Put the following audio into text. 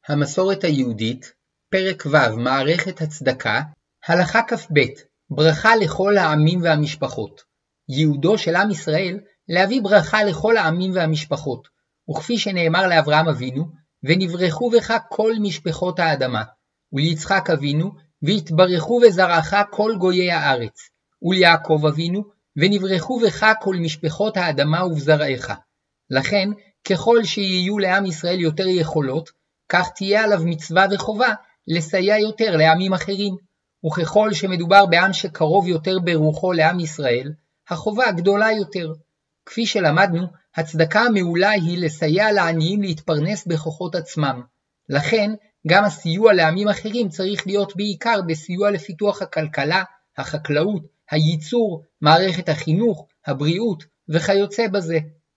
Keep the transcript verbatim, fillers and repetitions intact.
המסורת היהודית, פרק ו' מערכת הצדקה, הלכה כ"ב, ברכה לכל העמים והמשפחות. ייעודו של עם ישראל להביא ברכה לכל העמים והמשפחות, וכפי שנאמר לאברהם אבינו, ונברכו בך כל משפחות האדמה, וליצחק אבינו, והתברכו בזרעך כל גויי הארץ, וליעקב אבינו, ונברכו בך כל משפחות האדמה ובזרעך. לכן, ככל שיהיו לעם ישראל יותר יכולות, כך תהיה עליו מצווה וחובה לסייע יותר לעמים אחרים. וככל שמדובר בעם שקרוב יותר ברוחו לעם ישראל, החובה גדולה יותר. כפי שלמדנו, הצדקה המעולה היא לסייע לעניים להתפרנס בכוחות עצמם. לכן, גם הסיוע לעמים אחרים צריך להיות בעיקר בסיוע לפיתוח הכלכלה, החקלאות, הייצור, מערכת החינוך, הבריאות וכיוצא בזה.